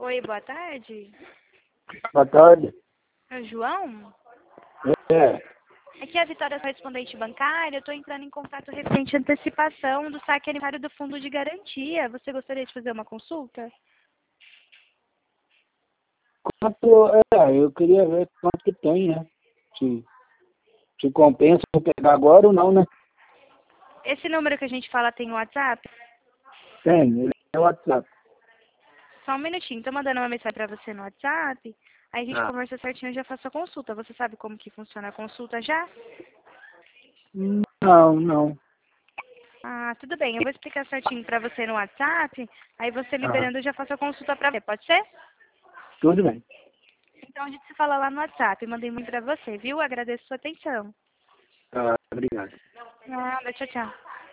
Oi, boa tarde. Boa tarde. É o João? É, Aqui é a Vitória, correspondente bancária. Eu estou entrando em contato referente à antecipação do saque aniversário do Fundo de Garantia. Você gostaria de fazer uma consulta? eu queria ver quanto que tem, né? Se compensa eu pegar agora ou não, né? Esse número que a gente fala tem WhatsApp? Tem, ele é o WhatsApp. Só um minutinho. Estou mandando uma mensagem para você no WhatsApp. Aí a gente Ah. conversa certinho e já faço a consulta. Você sabe como que funciona a consulta já? Não. Ah, tudo bem. Eu vou explicar certinho para você no WhatsApp. Aí você Ah, liberando eu já faço a consulta para você. Pode ser? tudo bem. Então a gente se fala lá no WhatsApp. Mandei muito para você, viu? Agradeço a sua atenção. Ah, obrigado. Nada, tchau, tchau.